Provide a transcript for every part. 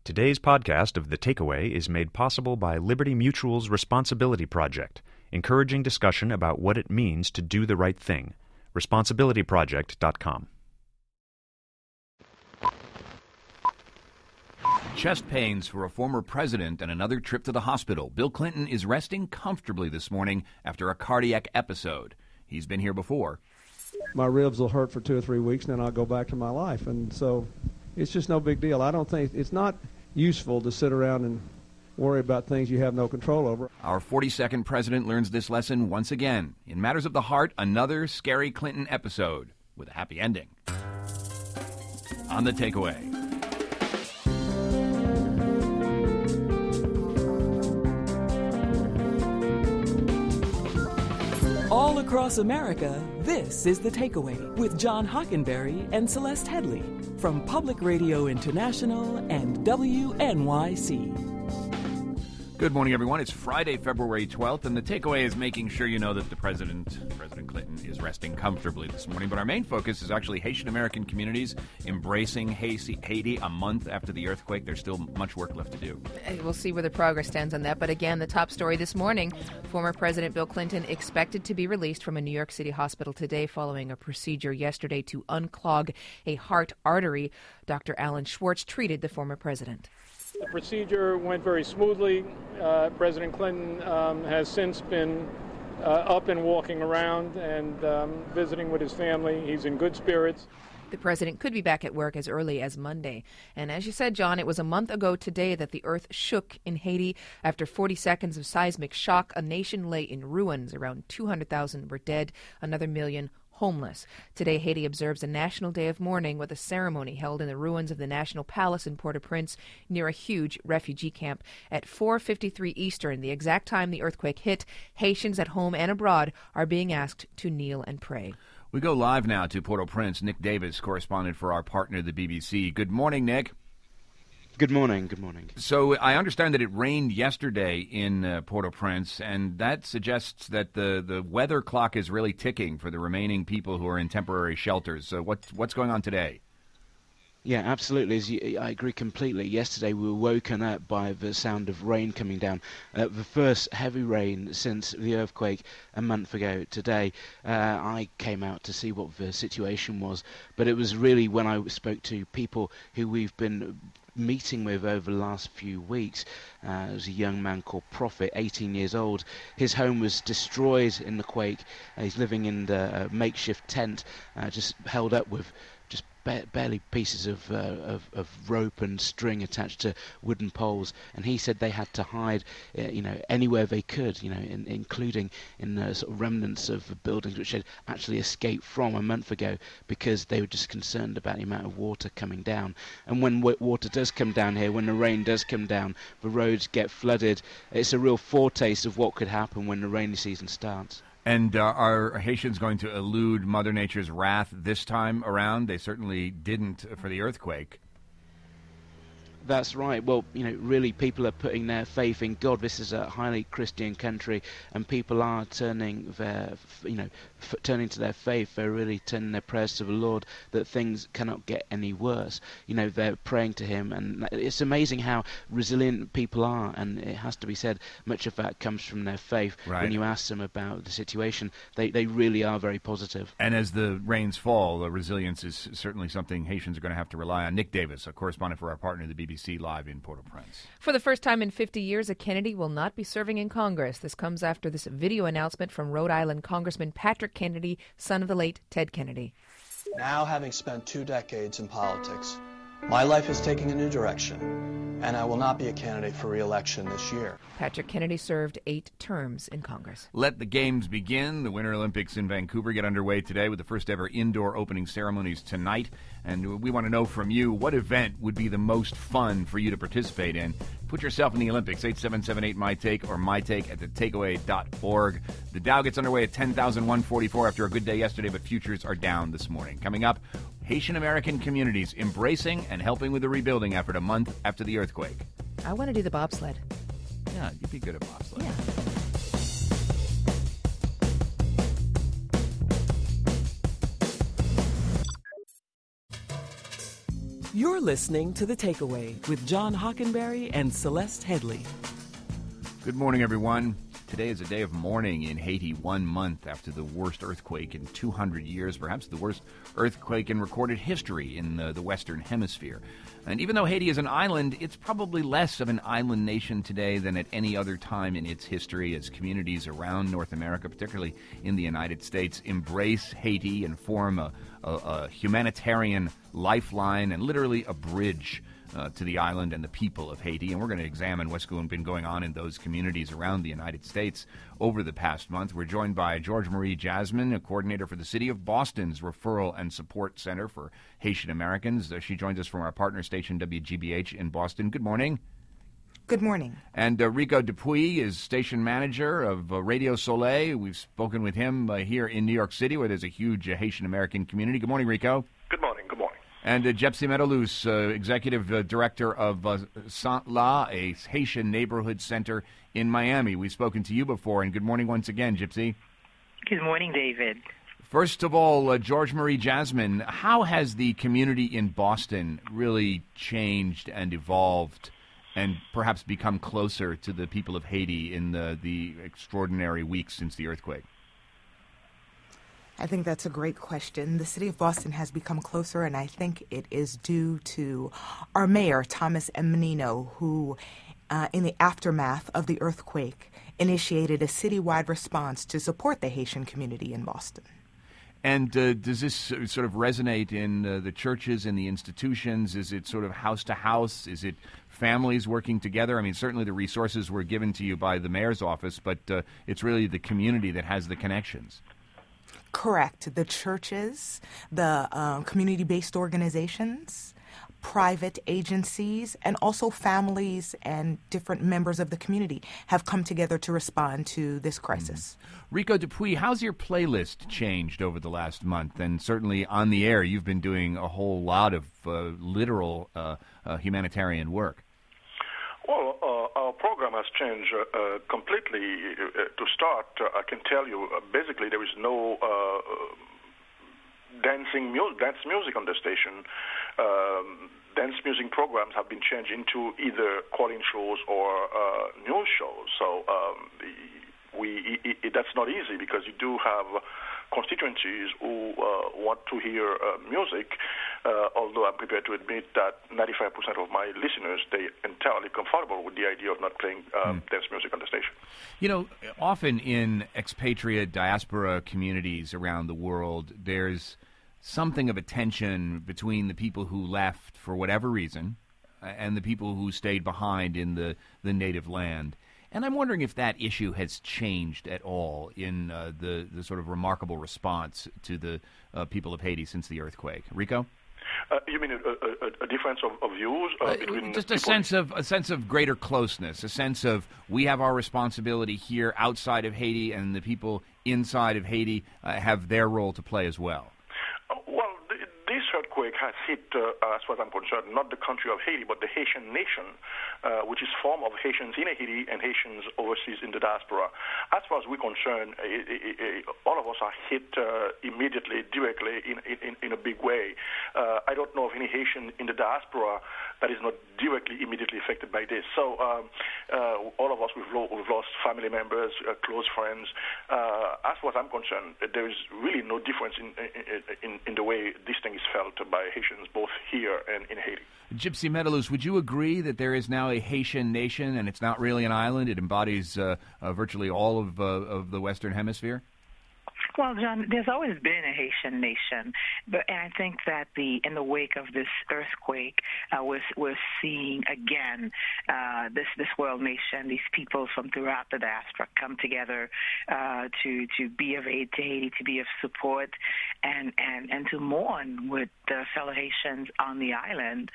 Today's podcast of The Takeaway is made possible by Liberty Mutual's Responsibility Project, encouraging discussion about what it means to do the right thing. Responsibilityproject.com. Chest pains for a former president and another trip to the hospital. Bill Clinton is resting comfortably this morning after a cardiac episode. He's been here before. My ribs will hurt for 2 or 3 weeks, and then I'll go back to my life. And so it's just no big deal. I don't think it's not useful to sit around and worry about things you have no control over. Our 42nd president learns this lesson once again. In matters of the heart, another scary Clinton episode with a happy ending. On The Takeaway. All across America, this is The Takeaway with John Hockenberry and Celeste Headley from Public Radio International and WNYC. Good morning, everyone. It's Friday, February 12th, and The Takeaway is making sure you know that the President Clinton, is resting comfortably this morning. But our main focus is actually Haitian-American communities embracing Haiti a month after the earthquake. There's still much work left to do. We'll see where the progress stands on that. But again, the top story this morning, former President Bill Clinton expected to be released from a New York City hospital today following a procedure yesterday to unclog a heart artery. Dr. Alan Schwartz treated the former president. The procedure went very smoothly. President Clinton has since been up and walking around and visiting with his family. He's in good spirits. The president could be back at work as early as Monday. And as you said, John, it was a month ago today that the earth shook in Haiti. After 40 seconds of seismic shock, a nation lay in ruins. Around 200,000 were dead, another million homeless. Today, Haiti observes a national day of mourning with a ceremony held in the ruins of the National Palace in Port-au-Prince near a huge refugee camp. At 4:53 Eastern, the exact time the earthquake hit, Haitians at home and abroad are being asked to kneel and pray. We go live now to Port-au-Prince. Nick Davis, correspondent for our partner, the BBC. Good morning, Nick. Good morning. Good morning. So I understand that it rained yesterday in Port-au-Prince, and that suggests that the weather clock is really ticking for the remaining people who are in temporary shelters. So what's going on today? Yeah, absolutely. I agree completely. Yesterday we were woken up by the sound of rain coming down. The first heavy rain since the earthquake a month ago today. I came out to see what the situation was, but it was really when I spoke to people who we've been meeting with over the last few weeks. There was a young man called Prophet, 18 years old. His home was destroyed in the quake. He's living in the makeshift tent, just held up with just barely pieces of rope and string attached to wooden poles. And he said they had to hide, anywhere they could, including in the sort of remnants of the buildings which had actually escaped from a month ago, because they were just concerned about the amount of water coming down. And when water does come down here, when the rain does come down, the roads get flooded. It's a real foretaste of what could happen when the rainy season starts. And are Haitians going to elude Mother Nature's wrath this time around? They certainly didn't for the earthquake. That's right. Well, really people are putting their faith in God. This is a highly Christian country, and people are turning turning to their faith. They're really turning their prayers to the Lord that things cannot get any worse. They're praying to Him, and it's amazing how resilient people are, and it has to be said, much of that comes from their faith. Right. When you ask them about the situation, they really are very positive. And as the rains fall, the resilience is certainly something Haitians are going to have to rely on. Nick Davis, a correspondent for our partner, the BBC, live in Port-au-Prince. For the first time in 50 years, a Kennedy will not be serving in Congress. This comes after this video announcement from Rhode Island Congressman Patrick Kennedy, son of the late Ted Kennedy. Now, having spent 2 decades in politics, my life is taking a new direction, and I will not be a candidate for re-election this year. Patrick Kennedy served 8 terms in Congress. Let the games begin. The Winter Olympics in Vancouver get underway today with the first ever indoor opening ceremonies tonight. And we want to know from you, what event would be the most fun for you to participate in? Put yourself in the Olympics, 877-8-MY-TAKE or mytake@thetakeaway.org. The Dow gets underway at 10,144 after a good day yesterday, but futures are down this morning. Coming up, Haitian-American communities embracing and helping with the rebuilding effort a month after the earthquake. I want to do the bobsled. Yeah, you'd be good at bobsled. Yeah. You're listening to The Takeaway with John Hockenberry and Celeste Headley. Good morning, everyone. Today is a day of mourning in Haiti, 1 month after the worst earthquake in 200 years, perhaps the worst earthquake in recorded history in the Western Hemisphere. And even though Haiti is an island, it's probably less of an island nation today than at any other time in its history, as communities around North America, particularly in the United States, embrace Haiti and form a humanitarian lifeline and literally a bridge to the island and the people of Haiti. And we're going to examine what's been going on in those communities around the United States over the past month. We're joined by George Marie Jasmine, a coordinator for the City of Boston's Referral and Support Center for Haitian Americans. She joins us from our partner station, WGBH, in Boston. Good morning. Good morning. And Rico Dupuy is station manager of Radio Soleil. We've spoken with him here in New York City, where there's a huge Haitian American community. Good morning, Rico. Good morning. Good morning. And Gypsy Meadowloose, executive director of Saint-La, a Haitian neighborhood center in Miami. We've spoken to you before, and good morning once again, Gypsy. Good morning, David. First of all, George Marie Jasmine, how has the community in Boston really changed and evolved and perhaps become closer to the people of Haiti in the extraordinary weeks since the earthquake? I think that's a great question. The city of Boston has become closer, and I think it is due to our mayor, Thomas M. Menino, who, in the aftermath of the earthquake, initiated a citywide response to support the Haitian community in Boston. And does this sort of resonate in the churches and the institutions? Is it sort of house to house? Is it families working together? I mean, certainly the resources were given to you by the mayor's office, but it's really the community that has the connections. Correct. The churches, the community-based organizations, private agencies, and also families and different members of the community have come together to respond to this crisis. Rico Dupuy, how's your playlist changed over the last month? And certainly on the air, you've been doing a whole lot of literal humanitarian work. Well, our program has changed completely. To start, I can tell you, basically there is no dance music on the station. Dance music programs have been changed into either call-in shows or news shows. So that's not easy, because you do have constituencies who want to hear music, although I'm prepared to admit that 95% of my listeners, they entirely comfortable with the idea of not playing dance music on the station. You know, often in expatriate diaspora communities around the world, there's something of a tension between the people who left for whatever reason and the people who stayed behind in the native land. And I'm wondering if that issue has changed at all in the sort of remarkable response to the people of Haiti since the earthquake. Rico? You mean a difference of views between just people? a sense of greater closeness, a sense of we have our responsibility here outside of Haiti, and the people inside of Haiti have their role to play as well. Well, this earthquake has hit, as far as I'm concerned, not the country of Haiti, but the Haitian nation, which is formed of Haitians in Haiti and Haitians overseas in the diaspora. As far as we're concerned, all of us are hit immediately, directly, in a big way. I don't know of any Haitian in the diaspora that is not directly, immediately affected by this. So all of us, we've lost family members, close friends. As far as I'm concerned, there is really no difference in the way this thing is felt by Haitians, both here and in Haiti. Gypsy Meadowloose, would you agree that there is now a Haitian nation, and it's not really an island? It embodies virtually all of the Western Hemisphere? Well, John, there's always been a Haitian nation, and I think that in the wake of this earthquake, we're seeing again this world nation, these people from throughout the diaspora come together to be of aid to Haiti, to be of support, and to mourn with the fellow Haitians on the island,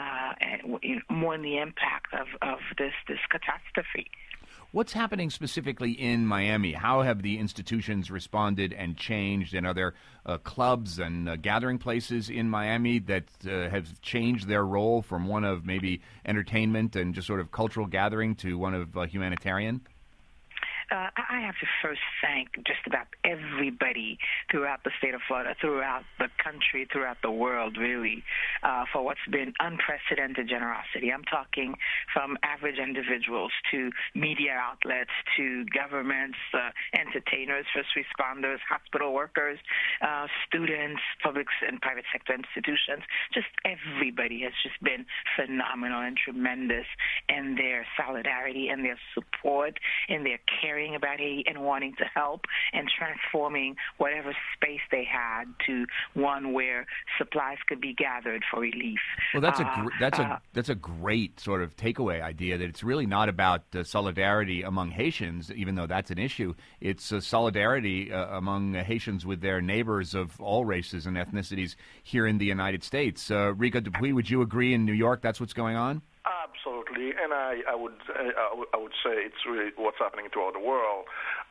and mourn the impact of this catastrophe. What's happening specifically in Miami? How have the institutions responded and changed? And are there clubs and gathering places in Miami that have changed their role from one of maybe entertainment and just sort of cultural gathering to one of humanitarian? I have to first thank just about everybody throughout the state of Florida, throughout the country, throughout the world, really, for what's been unprecedented generosity. I'm talking from average individuals to media outlets to governments, entertainers, first responders, hospital workers, students, public and private sector institutions. Just everybody has just been phenomenal and tremendous in their solidarity and their support and their caring about Haiti and wanting to help and transforming whatever space they had to one where supplies could be gathered for relief. Well, that's a great sort of takeaway idea, that it's really not about solidarity among Haitians, even though that's an issue. It's solidarity among Haitians with their neighbors of all races and ethnicities here in the United States. Rico Dupuy, would you agree in New York that's what's going on? Absolutely, and I would say it's really what's happening throughout the world.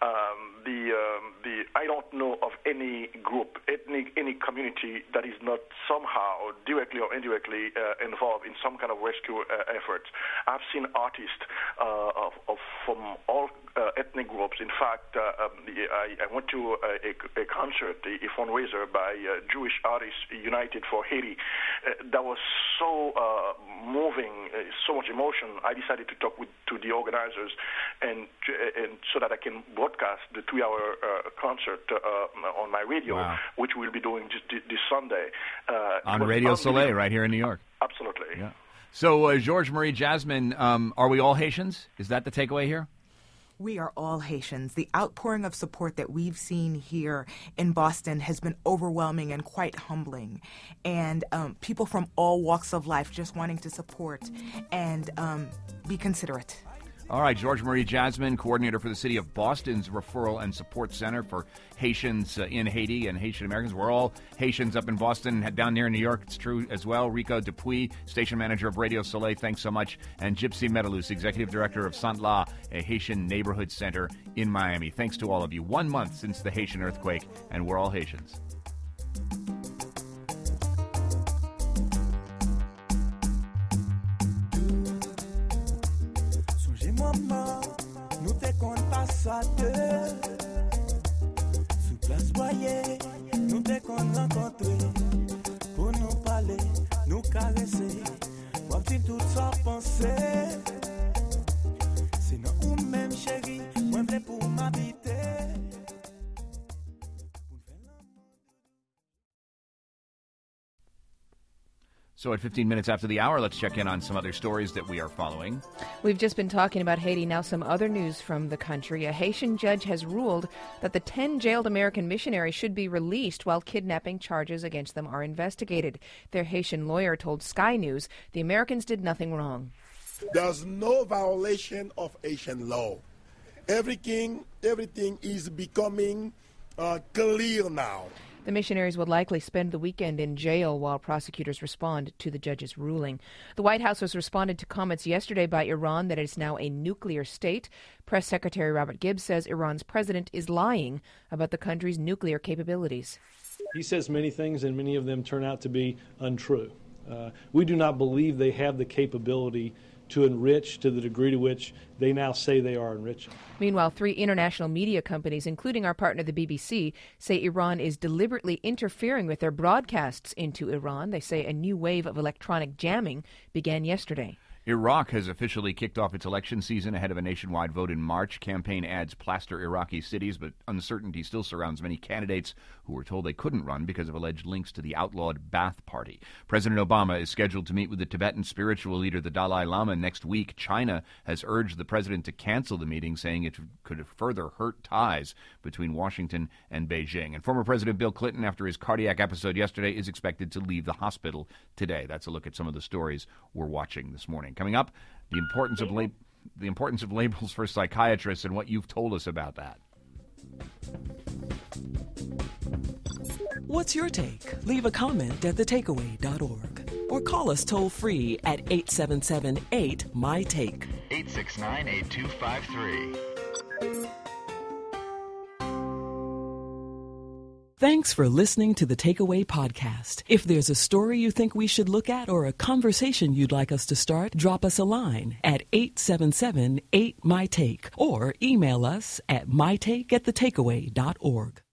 I don't know of any group, any community that is not somehow directly or indirectly involved in some kind of rescue efforts. I've seen artists from all ethnic groups. In fact, I went to a concert, a fundraiser by Jewish Artists United for Haiti. That was so moving, so much emotion. I decided to talk to the organizers and so that I can broadcast the 3-hour concert on my radio, wow, which we'll be doing just this Sunday. On Radio Soleil right here in New York. Absolutely. Yeah. So, Georges Marie Jasmine, are we all Haitians? Is that the takeaway here? We are all Haitians. The outpouring of support that we've seen here in Boston has been overwhelming and quite humbling. And people from all walks of life just wanting to support and be considerate. All right, Georges Marie Jasmine, coordinator for the City of Boston's Referral and Support Center for Haitians in Haiti and Haitian Americans. We're all Haitians up in Boston, down there in New York. It's true as well. Rico Dupuy, station manager of Radio Soleil, thanks so much. And Gypsy Metalus, executive director of Sant-La, a Haitian neighborhood center in Miami. Thanks to all of you. 1 month since the Haitian earthquake, and we're all Haitians. Maman, nous te kon passade. Sous place boyer, nous te kon rencontrer. Pour nous parler, nous caresser. Moi petit tout ça penser. Sinon ou même chérie, moi vle pour m'habiter. So at 15 minutes after the hour, let's check in on some other stories that we are following. We've just been talking about Haiti. Now some other news from the country. A Haitian judge has ruled that the 10 jailed American missionaries should be released while kidnapping charges against them are investigated. Their Haitian lawyer told Sky News the Americans did nothing wrong. There's no violation of Haitian law. Everything is becoming clear now. The missionaries will likely spend the weekend in jail while prosecutors respond to the judge's ruling. The White House has responded to comments yesterday by Iran that it is now a nuclear state. Press Secretary Robert Gibbs says Iran's president is lying about the country's nuclear capabilities. He says many things, and many of them turn out to be untrue. We do not believe they have the capability to enrich to the degree to which they now say they are enriching. Meanwhile, 3 international media companies, including our partner the BBC, say Iran is deliberately interfering with their broadcasts into Iran. They say a new wave of electronic jamming began yesterday. Iraq has officially kicked off its election season ahead of a nationwide vote in March. Campaign ads plaster Iraqi cities, but uncertainty still surrounds many candidates who were told they couldn't run because of alleged links to the outlawed Ba'ath Party. President Obama is scheduled to meet with the Tibetan spiritual leader, the Dalai Lama, next week. China has urged the president to cancel the meeting, saying it could further hurt ties between Washington and Beijing. And former President Bill Clinton, after his cardiac episode yesterday, is expected to leave the hospital today. That's a look at some of the stories we're watching this morning. Coming up, the importance of labels for psychiatrists and what you've told us about that. What's your take? Leave a comment at thetakeaway.org or call us toll free at 877-8-MY-TAKE. 869-8253. Thanks for listening to the Takeaway Podcast. If there's a story you think we should look at or a conversation you'd like us to start, drop us a line at 877-8MyTake or email us at mytake@thetakeaway.org.